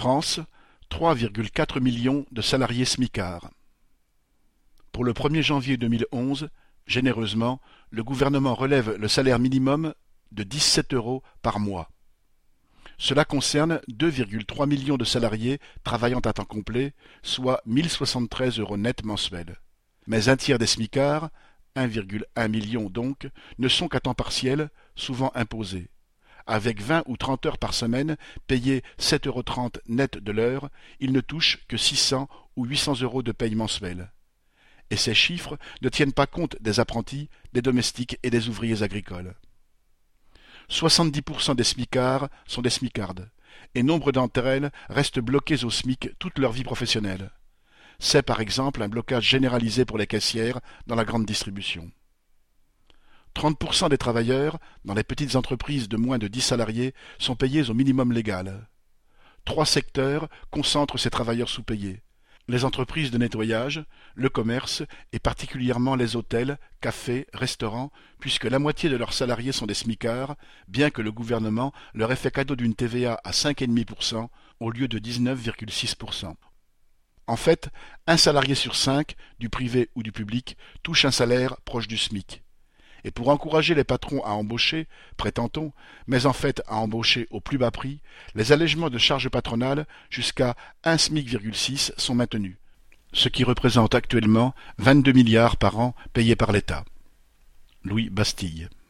France, 3,4 millions de salariés smicards. Pour le 1er janvier 2011, généreusement, le gouvernement relève le salaire minimum de 17 € par mois. Cela concerne 2,3 millions de salariés travaillant à temps complet, soit 1 073 € net mensuels. Mais un tiers des smicards, 1,1 million donc, ne sont qu'à temps partiel, souvent imposés. Avec 20 ou 30 heures par semaine, payés 7,30 € net de l'heure, ils ne touchent que 600 ou 800 € de paye mensuelle. Et ces chiffres ne tiennent pas compte des apprentis, des domestiques et des ouvriers agricoles. 70% des smicards sont des smicardes, et nombre d'entre elles restent bloquées au SMIC toute leur vie professionnelle. C'est par exemple un blocage généralisé pour les caissières dans la grande distribution. 30% des travailleurs, dans les petites entreprises de moins de 10 salariés, sont payés au minimum légal. 3 secteurs concentrent ces travailleurs sous-payés. Les entreprises de nettoyage, le commerce et particulièrement les hôtels, cafés, restaurants, puisque la moitié de leurs salariés sont des smicards, bien que le gouvernement leur ait fait cadeau d'une TVA à 5,5% au lieu de 19,6%. En fait, un salarié sur 5, du privé ou du public, touche un salaire proche du SMIC. Et pour encourager les patrons à embaucher, prétend-on, mais en fait à embaucher au plus bas prix, les allègements de charges patronales jusqu'à 1,6 SMIC sont maintenus, ce qui représente actuellement 22 milliards par an payés par l'État. Louis Bastille.